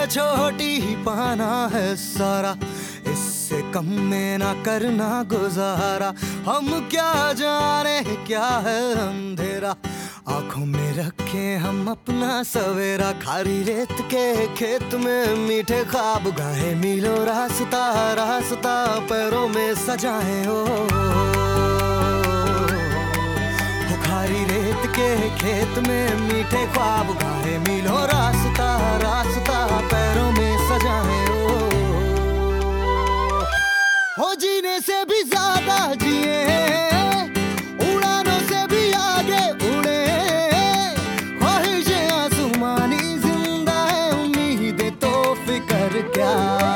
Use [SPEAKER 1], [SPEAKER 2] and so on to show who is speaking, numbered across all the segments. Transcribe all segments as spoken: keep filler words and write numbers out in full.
[SPEAKER 1] छोटी ही पाना है सारा, इससे कम में ना करना गुजारा। हम क्या जाने क्या है अंधेरा, आंखों में रखे हम अपना सवेरा। खारी रेत के खेत में मीठे ख्वाब गाए, मीलों रास्ता रास्ता पैरों में सजाए हो। खारी रेत के खेत में मीठे ख्वाब गाए, मीलों रास्ता रास्ता पैरों में सजाए हो। हो जीने से भी ज्यादा जिए, उड़ानों से भी आगे उड़े, ख्वाहिशें आसमानी जिंदा है, उम्मीदें तो फिक्र क्या।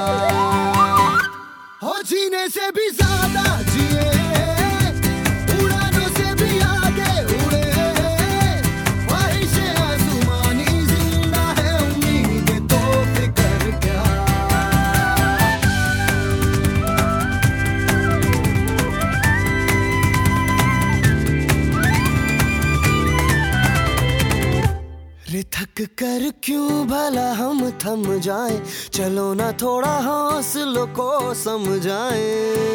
[SPEAKER 1] हो जीने से भी ज्यादा जिए, थक कर क्यों भला हम थम जाए, चलो ना थोड़ा हौसलों को समझाए।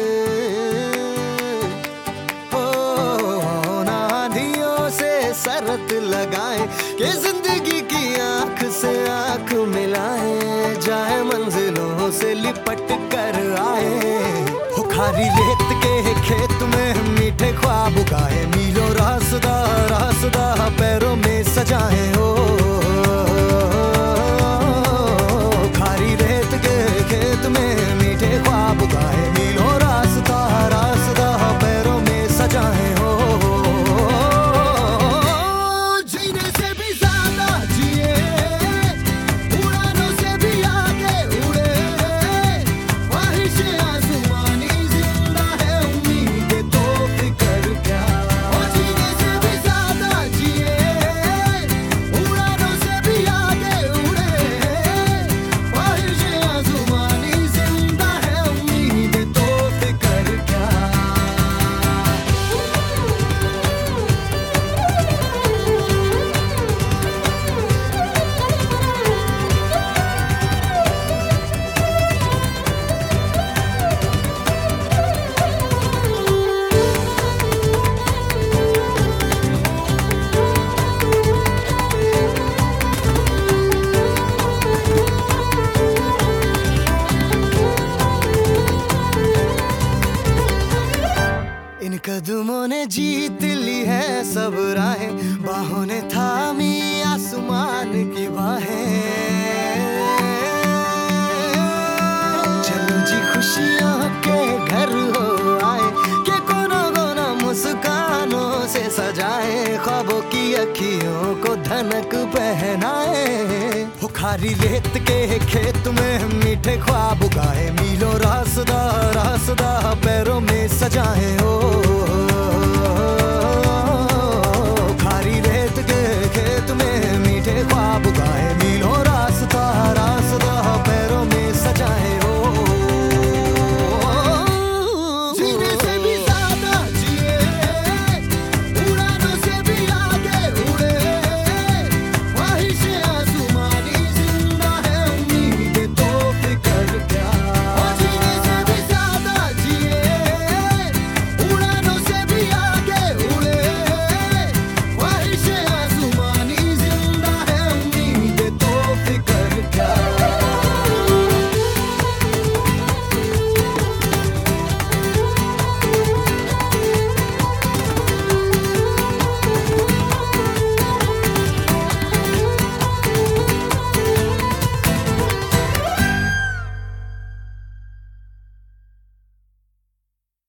[SPEAKER 1] हो आंधियों से शरत लगाए कि जिंदगी की आंख से आंख मिलाए, जाए मंजिलों से लिपट कर आए। हो खारी रेत के खेत में मीठे ख्वाब उगाए, मीलों रास्ता रास्ता पैरों में सजाए हो। खारी रेत के खेत में मीठे ख्वाब उगाए, मीलों रास्ता रास्ता पैरों में सजाए हो। जीने से भी ज्यादा जिए, उड़ानों से भी आगे उड़े, ख्वाहिशें आसमानी जिंदा है, उम्मीदें तो फिक्र क्या। हो जीने से भी ज्यादा जिए, उड़ानों से भी आगे उड़े, ख्वाहिशें आसमानी जिंदा है, उम्मीदें तो फिक्र क्या। इन कदमों ने जीत ली है सब राहें, बाहों ने थामी आसमान की बाहें। चलो जी खुशियों के घर हो आए, के कोनों कोनों मुस्कानों से सजाए, ख्वाबों की अखियों को धनक पहनाए। हो खारी रेत के खेत में मीठे ख्वाब उगाए, मीलों रास्ता रास्ता पैरों में